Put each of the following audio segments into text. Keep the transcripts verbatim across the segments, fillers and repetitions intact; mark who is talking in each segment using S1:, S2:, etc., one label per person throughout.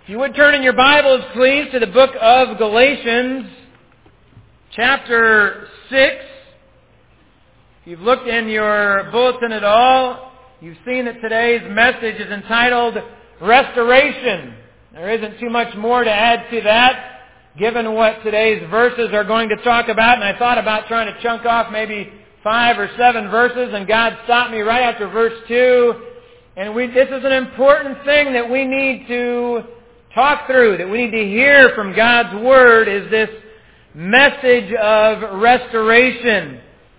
S1: If you would turn in your Bibles, please, to the book of Galatians, chapter six. If you've looked in your bulletin at all, you've seen that today's message is entitled Restoration. There isn't too much more to add to that, given what today's verses are going to talk about. And I thought about trying to chunk off maybe five or seven verses, and God stopped me right after verse two. And we, this is an important thing that we need to talk through, that we need to hear from God's Word, is this message of restoration.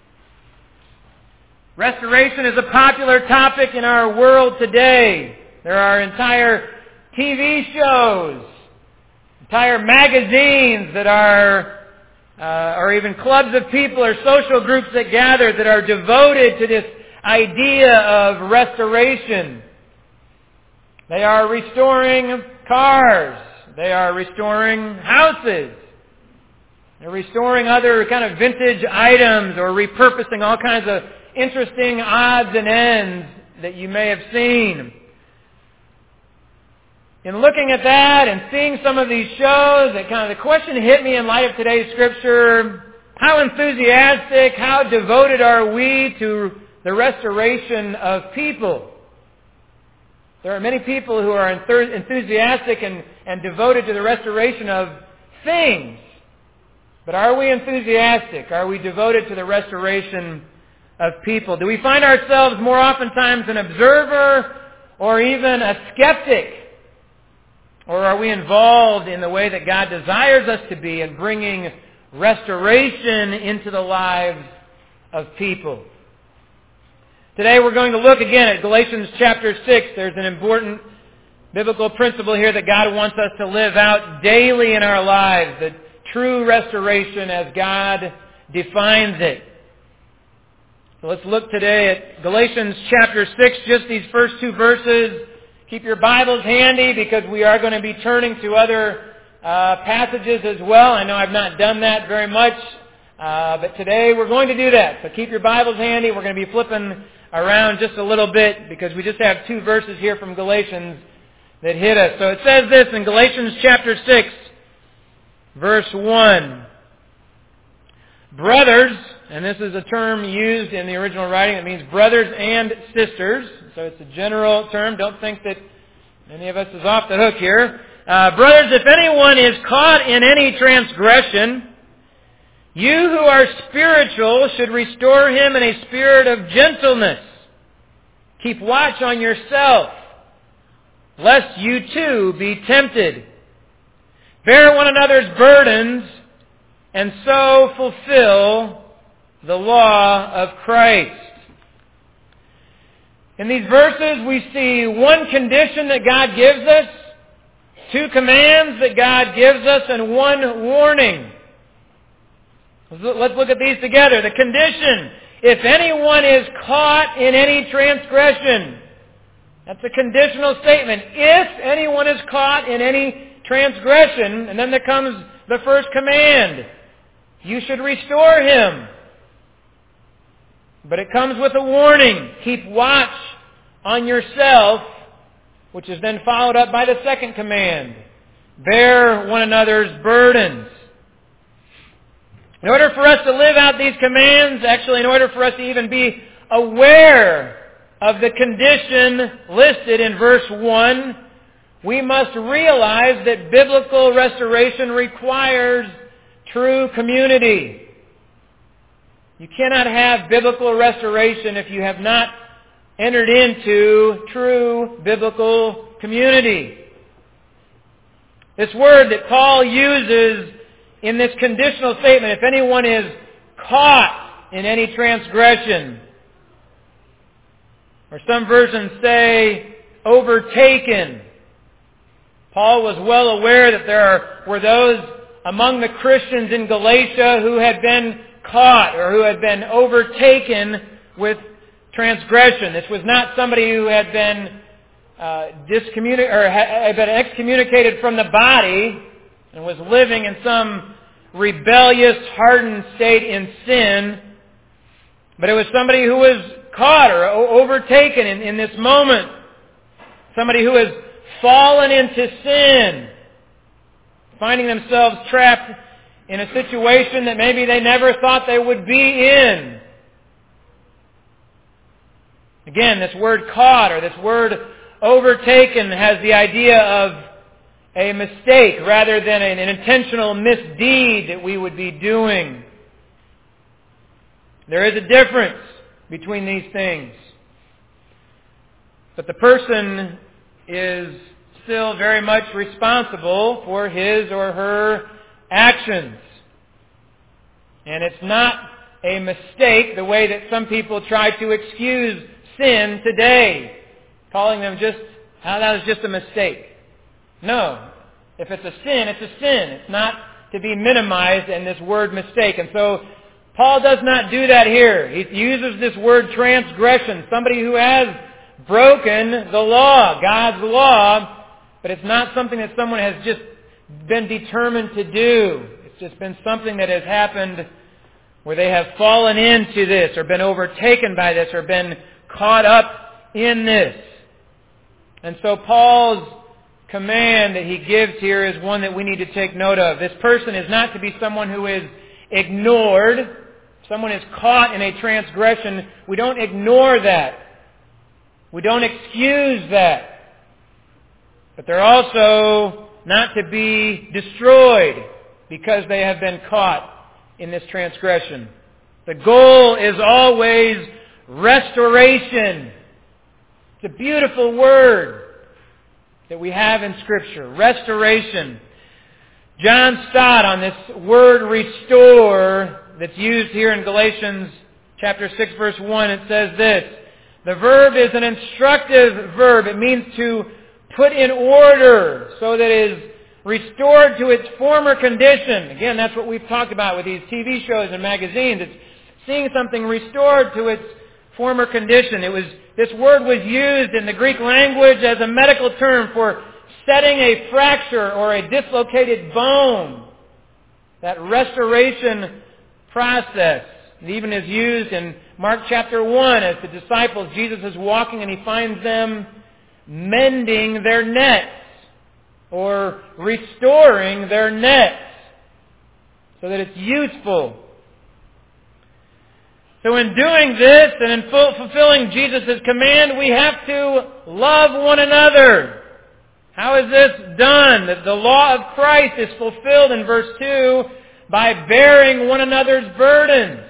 S1: Restoration is a popular topic in our world today. There are entire T V shows, entire magazines that are, uh, or even clubs of people or social groups that gather that are devoted to this idea of restoration. They are restoring cars. They are restoring houses. They're restoring other kind of vintage items or repurposing all kinds of interesting odds and ends that you may have seen. In looking at that and seeing some of these shows, that kind of the question hit me in light of today's scripture: how enthusiastic, how devoted are we to the restoration of people? There are many people who are enthusiastic and, and devoted to the restoration of things. But are we enthusiastic? Are we devoted to the restoration of people? Do we find ourselves more oftentimes an observer or even a skeptic? Or are we involved in the way that God desires us to be in bringing restoration into the lives of people? Today we're going to look again at Galatians chapter six. There's an important biblical principle here that God wants us to live out daily in our lives, the true restoration as God defines it. So let's look today at Galatians chapter six, just these first two verses. Keep your Bibles handy because we are going to be turning to other uh, passages as well. I know I've not done that very much, uh, but today we're going to do that. So keep your Bibles handy. We're going to be flipping around just a little bit because we just have two verses here from Galatians that hit us. So it says this in Galatians chapter six, verse one. Brothers, and this is a term used in the original writing that means brothers and sisters. So it's a general term. Don't think that any of us is off the hook here. Uh, brothers, if anyone is caught in any transgression, you who are spiritual should restore him in a spirit of gentleness. Keep watch on yourself, lest you too be tempted. Bear one another's burdens, and so fulfill the law of Christ. In these verses, we see one condition that God gives us, two commands that God gives us, and one warning. Let's look at these together. The condition: if anyone is caught in any transgression. That's a conditional statement. If anyone is caught in any transgression, and then there comes the first command: you should restore him. But it comes with a warning: keep watch on yourself, which is then followed up by the second command: bear one another's burdens. In order for us to live out these commands, actually in order for us to even be aware of the condition listed in verse one, we must realize that biblical restoration requires true community. You cannot have biblical restoration if you have not entered into true biblical community. This word that Paul uses in this conditional statement, if anyone is caught in any transgression, or some versions say overtaken. Paul was well aware that there are, were those among the Christians in Galatia who had been caught or who had been overtaken with transgression. This was not somebody who had been uh, discommuni- or had been excommunicated from the body and was living in some rebellious, hardened state in sin, but it was somebody who was caught or overtaken in, in this moment. Somebody who has fallen into sin, finding themselves trapped in a situation that maybe they never thought they would be in. Again, this word caught or this word overtaken has the idea of a mistake rather than an intentional misdeed that we would be doing. There is a difference between these things. But the person is still very much responsible for his or her actions. And it's not a mistake the way that some people try to excuse sin today, calling them just, oh, that was just a mistake. No. If it's a sin, it's a sin. It's not to be minimized in this word mistake. And so Paul does not do that here. He uses this word transgression, somebody who has broken the law, God's law, but it's not something that someone has just been determined to do. It's just been something that has happened where they have fallen into this or been overtaken by this or been caught up in this. And so Paul's command that he gives here is one that we need to take note of. This person is not to be someone who is ignored. Someone is caught in a transgression. We don't ignore that. We don't excuse that. But they're also not to be destroyed because they have been caught in this transgression. The goal is always restoration. It's a beautiful word that we have in Scripture. Restoration. John Stott on this word restore that's used here in Galatians chapter six verse one, it says this: the verb is an instructive verb. It means to put in order so that it is restored to its former condition. Again, that's what we've talked about with these T V shows and magazines. It's seeing something restored to its former condition. It was this word was used in the Greek language as a medical term for setting a fracture or a dislocated bone. That restoration process. It even is used in Mark chapter one as the disciples, Jesus is walking and he finds them mending their nets or restoring their nets so that it's useful. So in doing this and in fulfilling Jesus' command, we have to love one another. How is this done? That the law of Christ is fulfilled in verse two by bearing one another's burdens.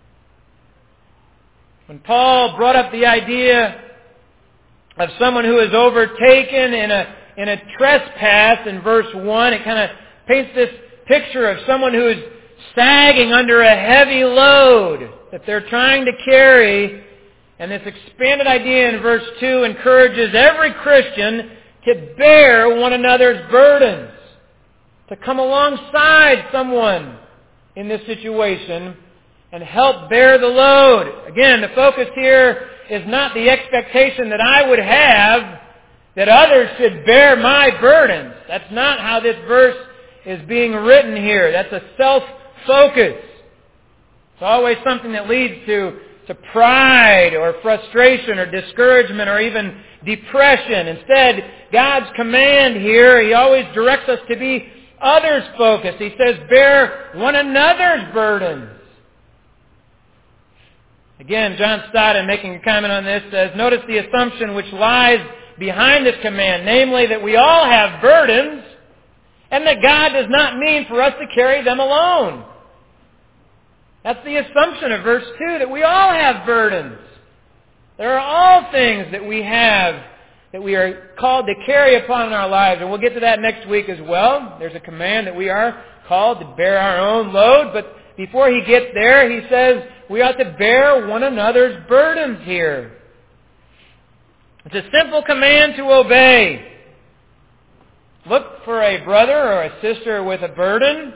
S1: When Paul brought up the idea of someone who is overtaken in a in a trespass in verse one, it kind of paints this picture of someone who is sagging under a heavy load that they're trying to carry. And this expanded idea in verse two encourages every Christian to bear one another's burdens, to come alongside someone in this situation and help bear the load. Again, the focus here is not the expectation that I would have that others should bear my burdens. That's not how this verse is being written here. That's a self-focus. It's always something that leads to, to pride or frustration or discouragement or even depression. Instead, God's command here, He always directs us to be others-focused. He says, bear one another's burdens. Again, John Stott, in making a comment on this, says, notice the assumption which lies behind this command, namely that we all have burdens and that God does not mean for us to carry them alone. That's the assumption of verse two, that we all have burdens. There are all things that we have that we are called to carry upon in our lives, and we'll get to that next week as well. There's a command that we are called to bear our own load, but before he gets there, he says we ought to bear one another's burdens here. It's a simple command to obey. Look for a brother or a sister with a burden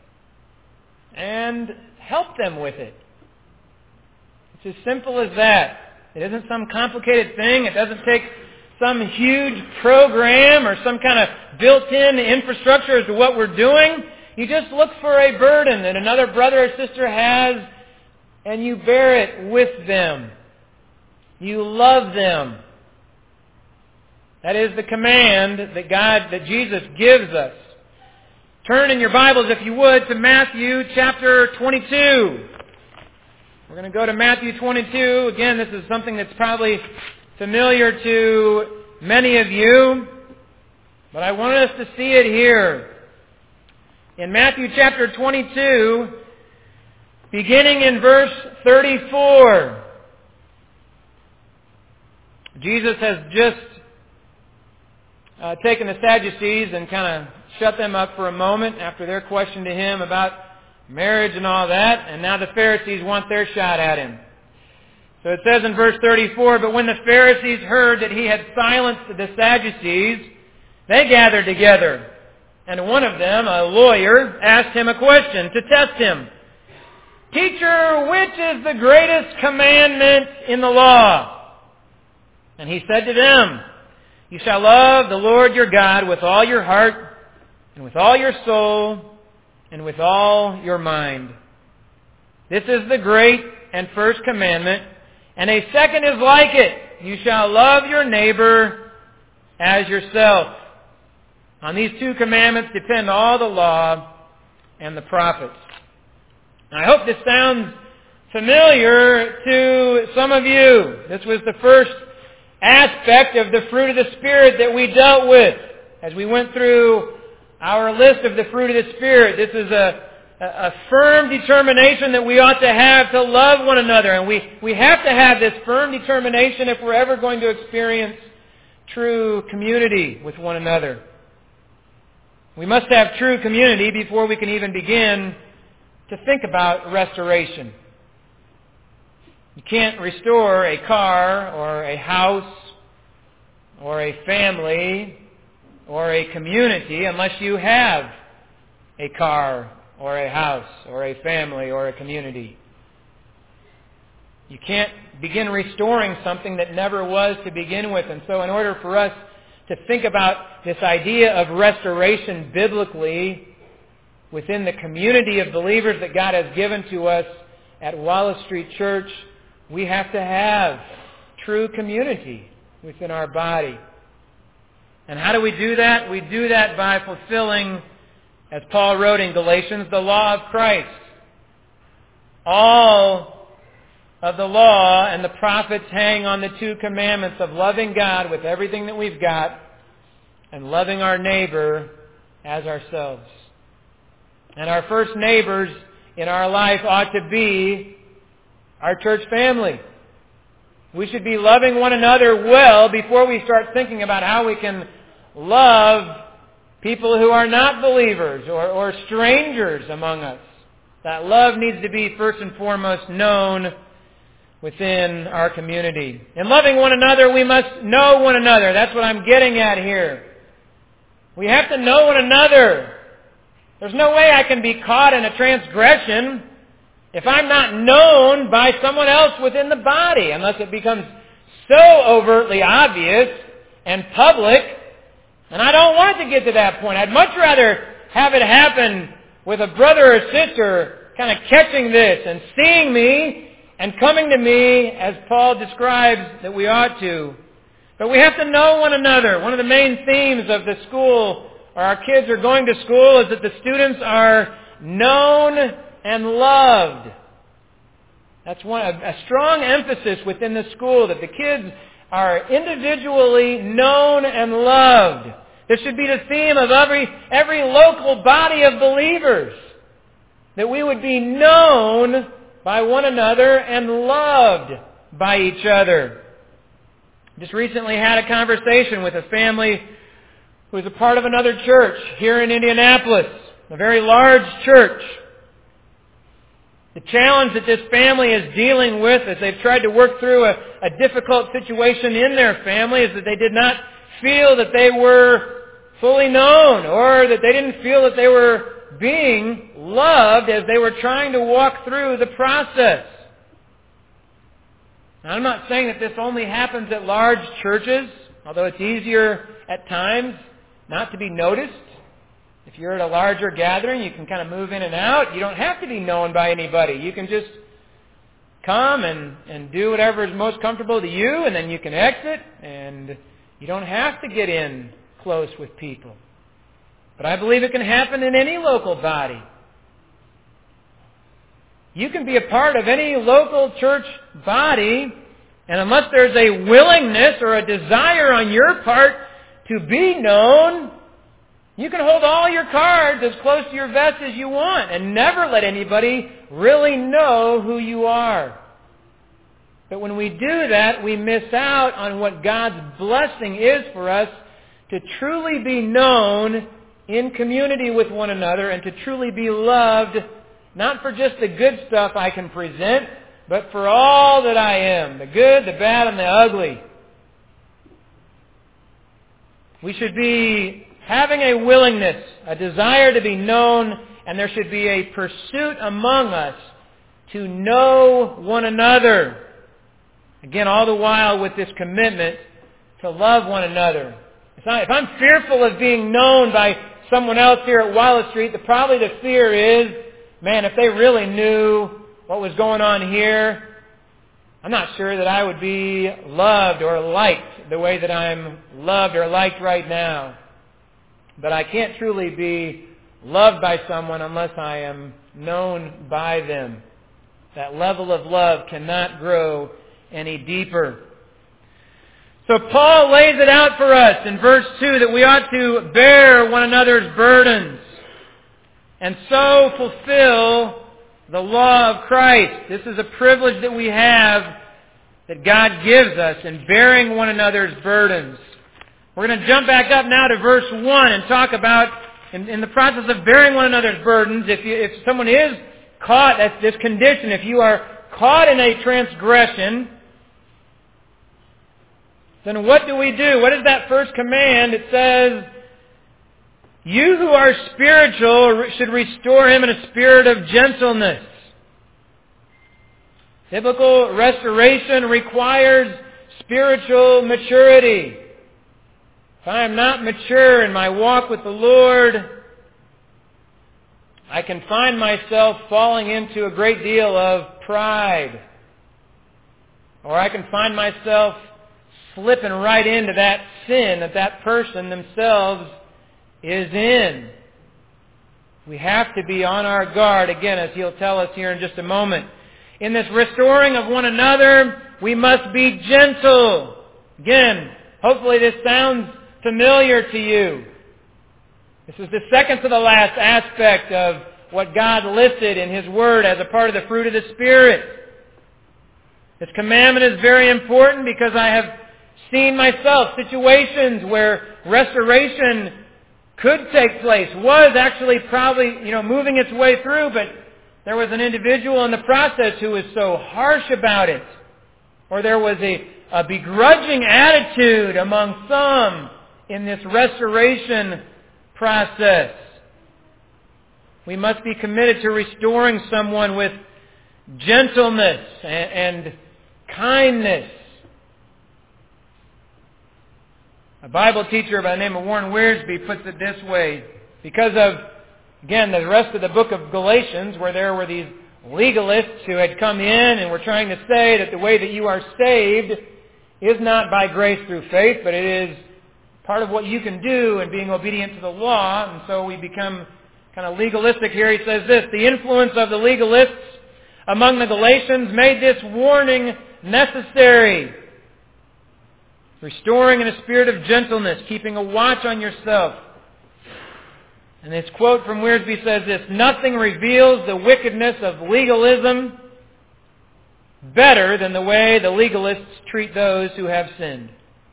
S1: and help them with it. It's as simple as that. It isn't some complicated thing. It doesn't take some huge program or some kind of built-in infrastructure as to what we're doing. You just look for a burden that another brother or sister has and you bear it with them. You love them. That is the command that God, that Jesus gives us. Turn in your Bibles, if you would, to Matthew chapter twenty-two. We're going to go to Matthew twenty-two. Again, this is something that's probably familiar to many of you, but I want us to see it here. In Matthew chapter twenty-two, beginning in verse thirty-four, Jesus has just uh, taken the Sadducees and kind of shut them up for a moment after their question to Him about marriage and all that, and now the Pharisees want their shot at Him. So it says in verse thirty-four, "But when the Pharisees heard that He had silenced the Sadducees, they gathered together. And one of them, a lawyer, asked Him a question to test Him. 'Teacher, which is the greatest commandment in the law?' And He said to them, 'You shall love the Lord your God with all your heart, and with all your soul, and with all your mind. This is the great and first commandment, and a second is like it. You shall love your neighbor as yourself. On these two commandments depend all the law and the prophets.'" Now, I hope this sounds familiar to some of you. This was the first aspect of the fruit of the Spirit that we dealt with as we went through our list of the fruit of the Spirit. This is a, a, a firm determination that we ought to have to love one another. And we, we have to have this firm determination if we're ever going to experience true community with one another. We must have true community before we can even begin to think about restoration. You can't restore a car or a house or a family or a community unless you have a car or a house or a family or a community. You can't begin restoring something that never was to begin with. And so in order for us to think about this idea of restoration biblically within the community of believers that God has given to us at Wallace Street Church, we have to have true community within our body. And how do we do that? We do that by fulfilling, as Paul wrote in Galatians, the law of Christ. All of the law and the prophets hang on the two commandments of loving God with everything that we've got and loving our neighbor as ourselves. And our first neighbors in our life ought to be our church family. We should be loving one another well before we start thinking about how we can love people who are not believers or, or strangers among us. That love needs to be first and foremost known within our community. In loving one another, we must know one another. That's what I'm getting at here. We have to know one another. There's no way I can be caught in a transgression if I'm not known by someone else within the body, unless it becomes so overtly obvious and public. And I don't want it to get to that point. I'd much rather have it happen with a brother or sister kind of catching this and seeing me and coming to me as Paul describes that we ought to. But we have to know one another. One of the main themes of the school, or our kids are going to school, is that the students are known and loved. That's one, a, a strong emphasis within the school, that the kids are individually known and loved. This should be the theme of every, every local body of believers, that we would be known by one another and loved by each other. Just recently had a conversation with a family who is a part of another church here in Indianapolis, a very large church. The challenge that this family is dealing with as they've tried to work through a, a difficult situation in their family is that they did not feel that they were fully known, or that they didn't feel that they were being loved as they were trying to walk through the process. Now, I'm not saying that this only happens at large churches, although it's easier at times not to be noticed. If you're at a larger gathering, you can kind of move in and out. You don't have to be known by anybody. You can just come and, and do whatever is most comfortable to you, and then you can exit, and You don't have to get in close with people. But I believe it can happen in any local body. You can be a part of any local church body, and unless there's a willingness or a desire on your part to be known, you can hold all your cards as close to your vest as you want and never let anybody really know who you are. But when we do that, we miss out on what God's blessing is for us to truly be known in community with one another and to truly be loved, not for just the good stuff I can present, but for all that I am, the good, the bad, and the ugly. We should be having a willingness, a desire to be known, and there should be a pursuit among us to know one another. Again, all the while with this commitment to love one another. It's not, if I'm fearful of being known by someone else here at Wallace Street, the, probably the fear is, man, if they really knew what was going on here, I'm not sure that I would be loved or liked the way that I'm loved or liked right now. But I can't truly be loved by someone unless I am known by them. That level of love cannot grow any deeper. So Paul lays it out for us in verse two that we ought to bear one another's burdens and so fulfill the law of Christ. This is a privilege that we have that God gives us in bearing one another's burdens. We're going to jump back up now to verse one and talk about, in, in the process of bearing one another's burdens, if, you, if someone is caught at this condition, if you are caught in a transgression, then what do we do? What is that first command? It says, you who are spiritual should restore him in a spirit of gentleness. Biblical restoration requires spiritual maturity. If I am not mature in my walk with the Lord, I can find myself falling into a great deal of pride. Or I can find myself slipping right into that sin that that person themselves is in. We have to be on our guard, again, as he'll tell us here in just a moment. In this restoring of one another, we must be gentle. Again, hopefully this sounds familiar to you. This is the second to the last aspect of what God listed in His Word as a part of the fruit of the Spirit. This commandment is very important because I have seen myself situations where restoration could take place, was actually probably, you know, moving its way through, but there was an individual in the process who was so harsh about it. Or there was a, a begrudging attitude among some in this restoration process. We must be committed to restoring someone with gentleness and, and kindness. A Bible teacher by the name of Warren Wiersbe puts it this way. Because of, again, the rest of the book of Galatians, where there were these legalists who had come in and were trying to say that the way that you are saved is not by grace through faith, but it is part of what you can do in being obedient to the law. And so we become kind of legalistic here. He says this, the influence of the legalists among the Galatians made this warning necessary. Restoring in a spirit of gentleness, keeping a watch on yourself. And this quote from Wiersbe says this, nothing reveals the wickedness of legalism better than the way the legalists treat those who have sinned.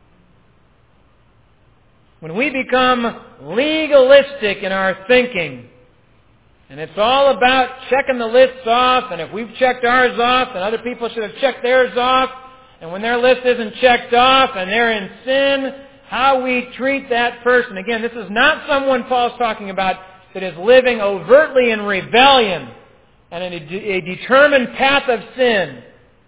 S1: When we become legalistic in our thinking, and it's all about checking the lists off, and if we've checked ours off, then other people should have checked theirs off, and when their list isn't checked off and they're in sin, how we treat that person. Again, this is not someone Paul's talking about that is living overtly in rebellion and in a, de- a determined path of sin.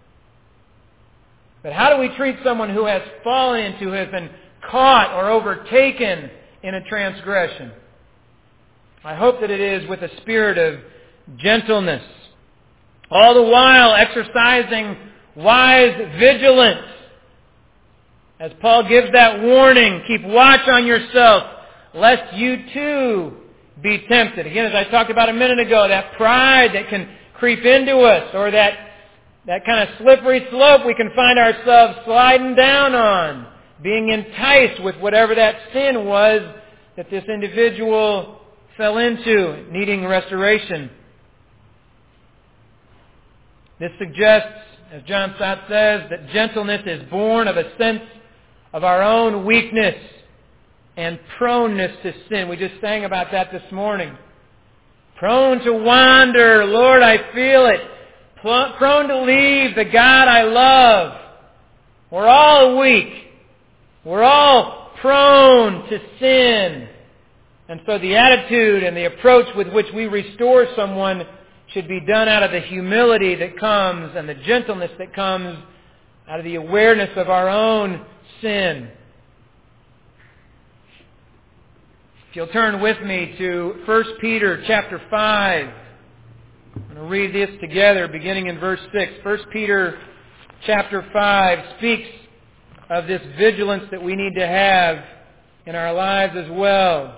S1: But how do we treat someone who has fallen into, who has been caught or overtaken in a transgression? I hope that it is with a spirit of gentleness. All the while exercising wise vigilance. As Paul gives that warning, keep watch on yourself, lest you too be tempted. Again, as I talked about a minute ago, that pride that can creep into us, or that, that kind of slippery slope we can find ourselves sliding down on, being enticed with whatever that sin was that this individual fell into, needing restoration. This suggests, as John Stott says, that gentleness is born of a sense of our own weakness and proneness to sin. We just sang about that this morning. Prone to wander, Lord, I feel it. Prone to leave the God I love. We're all weak. We're all prone to sin. And so the attitude and the approach with which we restore someone should be done out of the humility that comes and the gentleness that comes out of the awareness of our own sin. If you'll turn with me to First Peter chapter five. I'm going to read this together beginning in verse six. First Peter chapter five speaks of this vigilance that we need to have in our lives as well.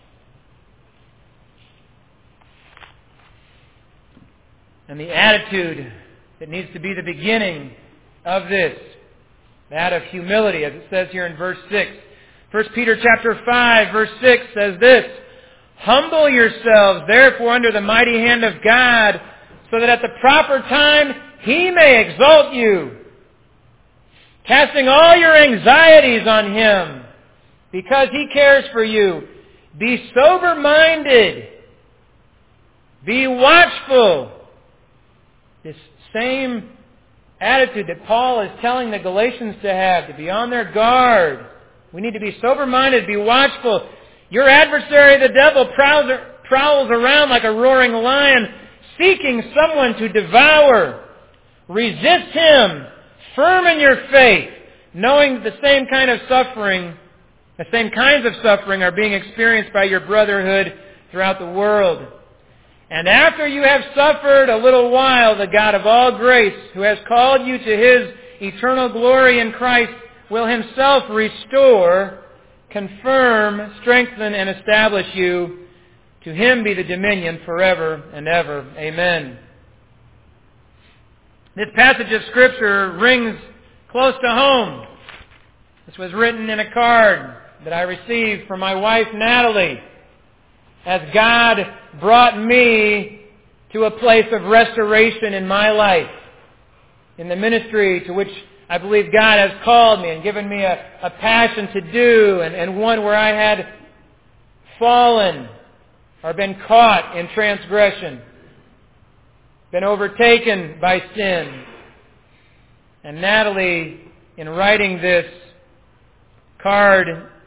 S1: And the attitude that needs to be the beginning of this, that of humility, as it says here in verse six. First Peter chapter five, verse six says this, "Humble yourselves, therefore, under the mighty hand of God, so that at the proper time He may exalt you, casting all your anxieties on Him, because He cares for you. Be sober-minded. Be watchful." This same attitude that Paul is telling the Galatians to have, to be on their guard. We need to be sober-minded, be watchful. Your adversary, the devil, prowls, prowls around like a roaring lion, seeking someone to devour. Resist him, firm in your faith, knowing that the same kind of suffering, the same kinds of suffering are being experienced by your brotherhood throughout the world. And after you have suffered a little while, the God of all grace, who has called you to His eternal glory in Christ, will Himself restore, confirm, strengthen, and establish you. To Him be the dominion forever and ever. Amen. This passage of Scripture rings close to home. This was written in a card that I received from my wife, Natalie, as God brought me to a place of restoration in my life, in the ministry to which I believe God has called me and given me a, a passion to do, and, and one where I had fallen or been caught in transgression, been overtaken by sin. And Natalie, in writing this card,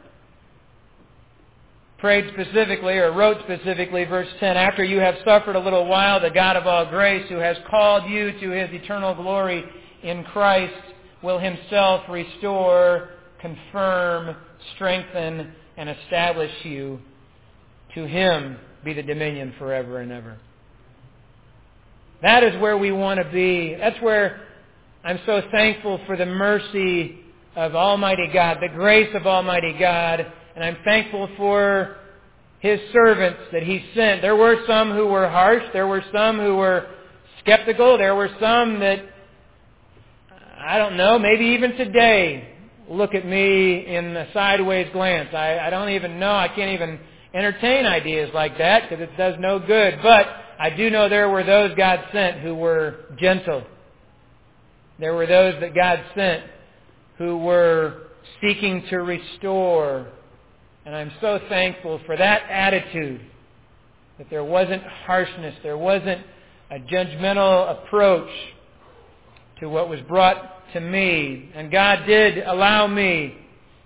S1: prayed specifically, or wrote specifically, verse ten, "After you have suffered a little while, the God of all grace, who has called you to His eternal glory in Christ, will Himself restore, confirm, strengthen, and establish you. To Him be the dominion forever and ever." That is where we want to be. That's where I'm so thankful for the mercy of Almighty God, the grace of Almighty God. And I'm thankful for His servants that He sent. There were some who were harsh. There were some who were skeptical. There were some that, I don't know, maybe even today, look at me in a sideways glance. I, I don't even know. I can't even entertain ideas like that because it does no good. But I do know there were those God sent who were gentle. There were those that God sent who were seeking to restore. And I'm so thankful for that attitude, that there wasn't harshness, there wasn't a judgmental approach to what was brought to me. And God did allow me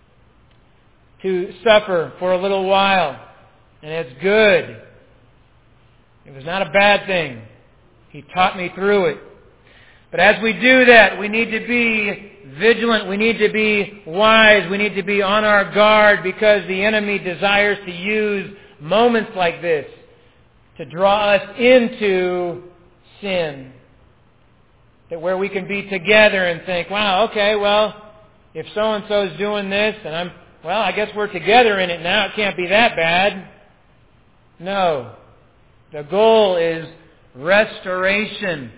S1: to suffer for a little while. And it's good. It was not a bad thing. He taught me through it. But as we do that, we need to be vigilant. We need to be wise. We need to be on our guard, because the enemy desires to use moments like this to draw us into sin. That where we can be together and think, wow, okay, well, if so-and-so is doing this, and I'm, well, I guess we're together in it now. It can't be that bad. No. The goal is restoration.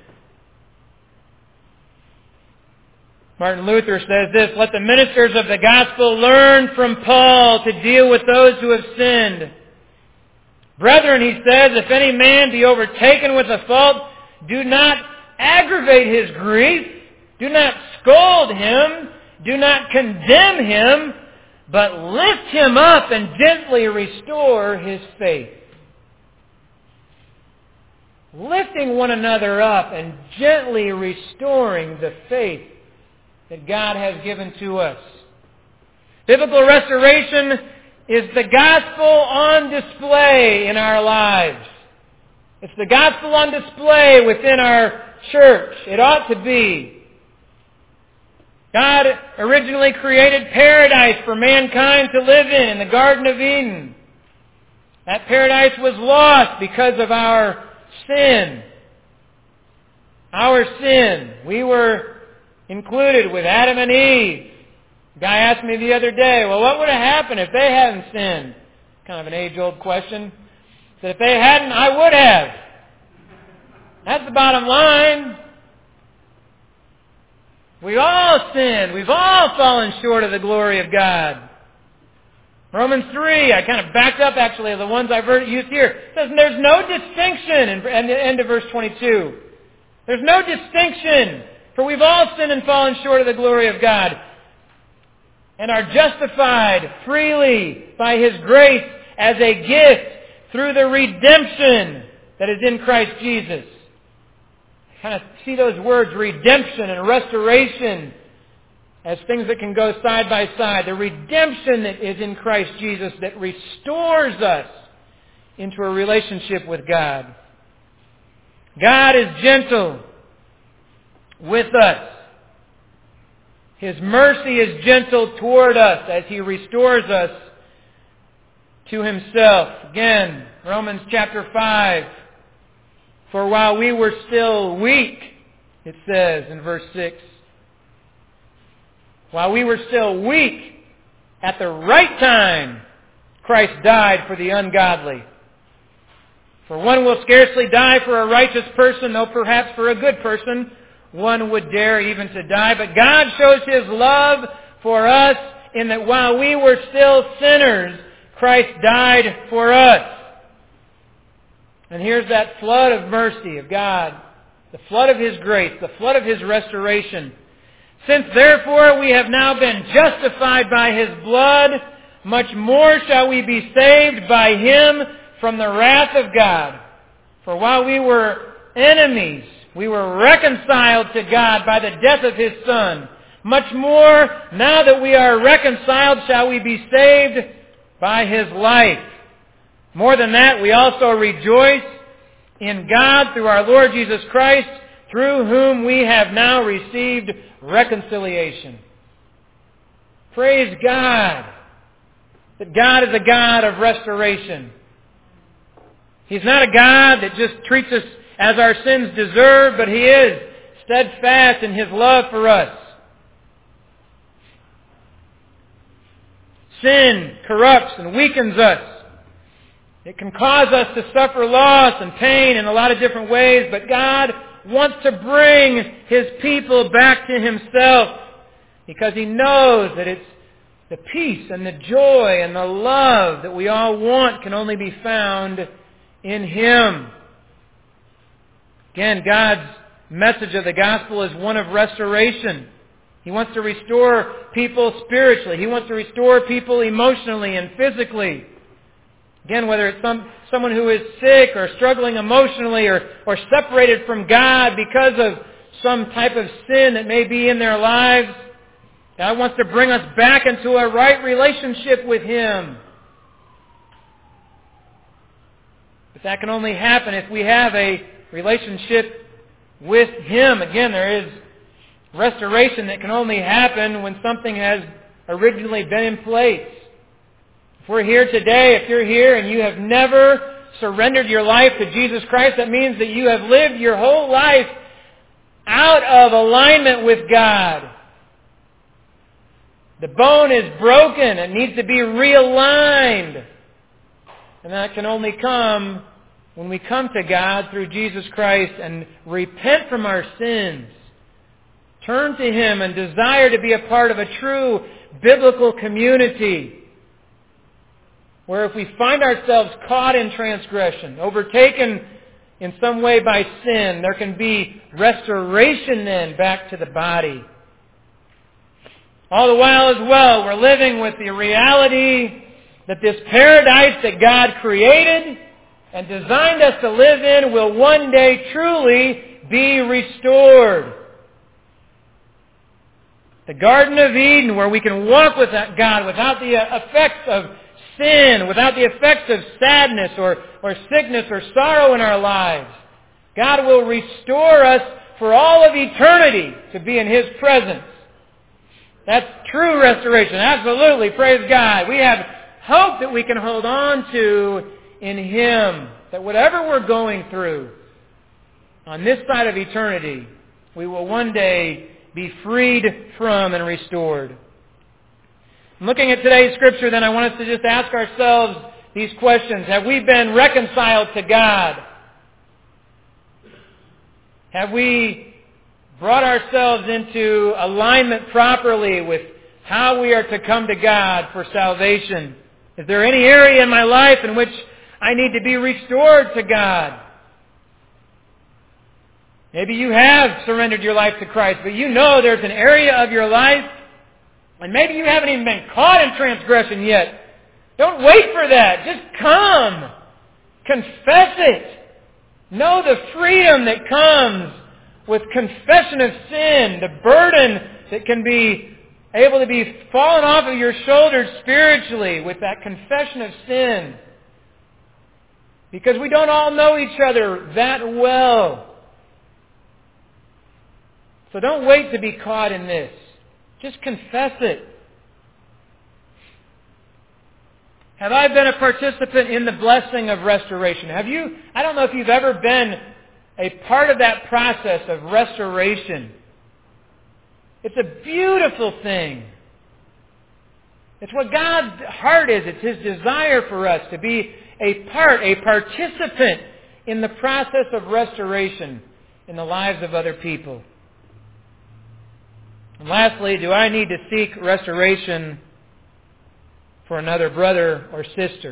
S1: Martin Luther says this, "Let the ministers of the gospel learn from Paul to deal with those who have sinned. Brethren," he says, "if any man be overtaken with a fault, do not aggravate his grief. Do not scold him. Do not condemn him, but lift him up and gently restore his faith." Lifting one another up and gently restoring the faith that God has given to us. Biblical restoration is the gospel on display in our lives. It's the gospel on display within our church. It ought to be. God originally created paradise for mankind to live in, in the Garden of Eden. That paradise was lost because of our sin. Our sin. We were included with Adam and Eve. A guy asked me the other day, well, what would have happened if they hadn't sinned? Kind of an age-old question. He said, if they hadn't, I would have. That's the bottom line. We all sinned. We've all fallen short of the glory of God. Romans three, I kind of backed up actually of the ones I've used here. It says there's no distinction in the end of verse twenty-two. There's no distinction, for we've all sinned and fallen short of the glory of God, and are justified freely by His grace as a gift through the redemption that is in Christ Jesus. Kind of see those words, redemption and restoration, as things that can go side by side. The redemption that is in Christ Jesus that restores us into a relationship with God. God is gentle with us. His mercy is gentle toward us as He restores us to Himself. Again, Romans chapter five. For while we were still weak, it says in verse six, while we were still weak, at the right time, Christ died for the ungodly. For one will scarcely die for a righteous person, though perhaps for a good person one would dare even to die. But God shows His love for us in that while we were still sinners, Christ died for us. And here's that flood of mercy of God, the flood of His grace, the flood of His restoration. Since therefore we have now been justified by His blood, much more shall we be saved by Him from the wrath of God. For while we were enemies, we were reconciled to God by the death of His Son. Much more, now that we are reconciled, shall we be saved by His life. More than that, we also rejoice in God through our Lord Jesus Christ, through whom we have now received reconciliation. Praise God that God is a God of restoration. He's not a God that just treats us as our sins deserve, but He is steadfast in His love for us. Sin corrupts and weakens us. It can cause us to suffer loss and pain in a lot of different ways, but God wants to bring His people back to Himself because He knows that it's the peace and the joy and the love that we all want can only be found in Him. Again, God's message of the gospel is one of restoration. He wants to restore people spiritually. He wants to restore people emotionally and physically. Again, whether it's some, someone who is sick or struggling emotionally or, or separated from God because of some type of sin that may be in their lives, God wants to bring us back into a right relationship with Him. But that can only happen if we have a relationship with Him. Again, there is restoration that can only happen when something has originally been in place. If we're here today, if you're here and you have never surrendered your life to Jesus Christ, that means that you have lived your whole life out of alignment with God. The bone is broken. It needs to be realigned. And that can only come when we come to God through Jesus Christ and repent from our sins. Turn to Him and desire to be a part of a true biblical community, where if we find ourselves caught in transgression, overtaken in some way by sin, there can be restoration then back to the body. All the while as well, we're living with the reality that this paradise that God created and designed us to live in will one day truly be restored. The Garden of Eden, where we can walk with God without the effects of sin, without the effects of sadness or, or sickness or sorrow in our lives. God will restore us for all of eternity to be in His presence. That's true restoration. Absolutely. Praise God. We have hope that we can hold on to in Him. That whatever we're going through on this side of eternity, we will one day be freed from and restored. Looking at today's Scripture, then, I want us to just ask ourselves these questions. Have we been reconciled to God? Have we brought ourselves into alignment properly with how we are to come to God for salvation? Is there any area in my life in which I need to be restored to God? Maybe you have surrendered your life to Christ, but you know there's an area of your life, and maybe you haven't even been caught in transgression yet. Don't wait for that. Just come. Confess it. Know the freedom that comes with confession of sin, the burden that can be able to be fallen off of your shoulders spiritually with that confession of sin. Because we don't all know each other that well. So don't wait to be caught in this. Just confess it. Have I been a participant in the blessing of restoration? Have you? I don't know if you've ever been a part of that process of restoration. It's a beautiful thing. It's what God's heart is. It's His desire for us to be a part, a participant in the process of restoration in the lives of other people. And lastly, do I need to seek restoration for another brother or sister?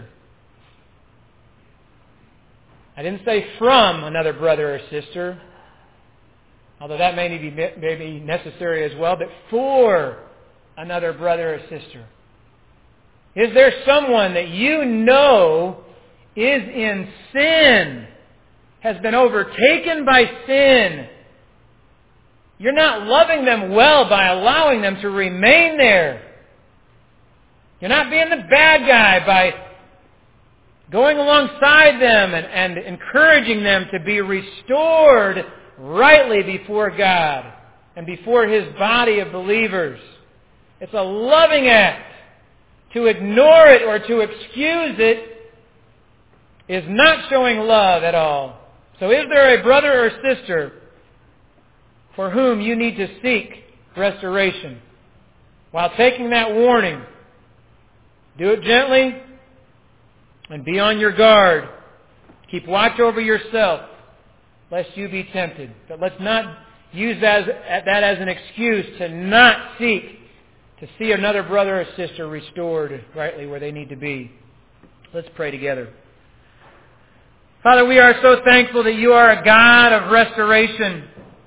S1: I didn't say from another brother or sister, although that may be, may be necessary as well, but for another brother or sister. Is there someone that you know is in sin, has been overtaken by sin? You're not loving them well by allowing them to remain there. You're not being the bad guy by going alongside them and, and encouraging them to be restored rightly before God and before His body of believers. It's a loving act. To ignore it or to excuse it is not showing love at all. So is there a brother or sister for whom you need to seek restoration? While taking that warning, do it gently and be on your guard. Keep watch over yourself, lest you be tempted. But let's not use that as, that as an excuse to not seek to see another brother or sister restored rightly where they need to be. Let's pray together. Father, we are so thankful that You are a God of restoration.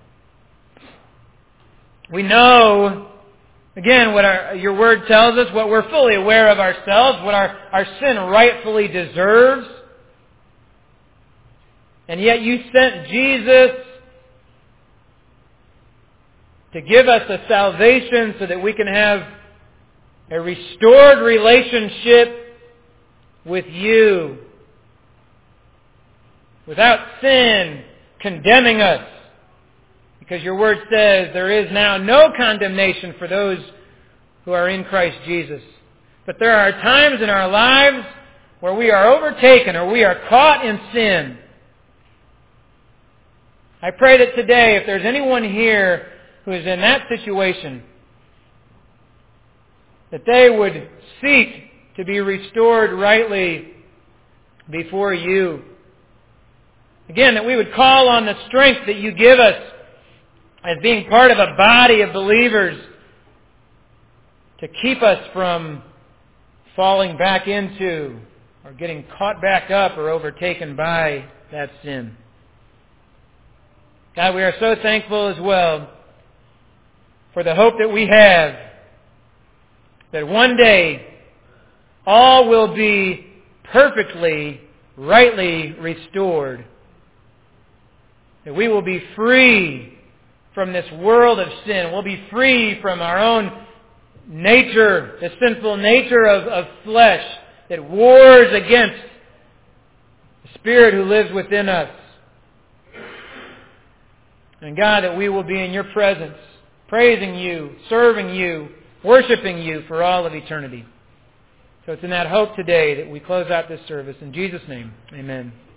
S1: We know, again, what our, Your Word tells us, what we're fully aware of ourselves, what our, our sin rightfully deserves. And yet You sent Jesus to give us a salvation so that we can have a restored relationship with You, without sin condemning us. Because Your Word says there is now no condemnation for those who are in Christ Jesus. But there are times in our lives where we are overtaken or we are caught in sin. I pray that today, if there's anyone here who is in that situation, that they would seek to be restored rightly before you. Again, that we would call on the strength that you give us as being part of a body of believers to keep us from falling back into or getting caught back up or overtaken by that sin. God, we are so thankful as well for the hope that we have that one day all will be perfectly, rightly restored. That we will be free from this world of sin. We'll be free from our own nature, the sinful nature of, of flesh that wars against the Spirit who lives within us. And God, that we will be in your presence, praising you, serving you, worshiping you for all of eternity. So it's in that hope today that we close out this service. In Jesus' name, amen.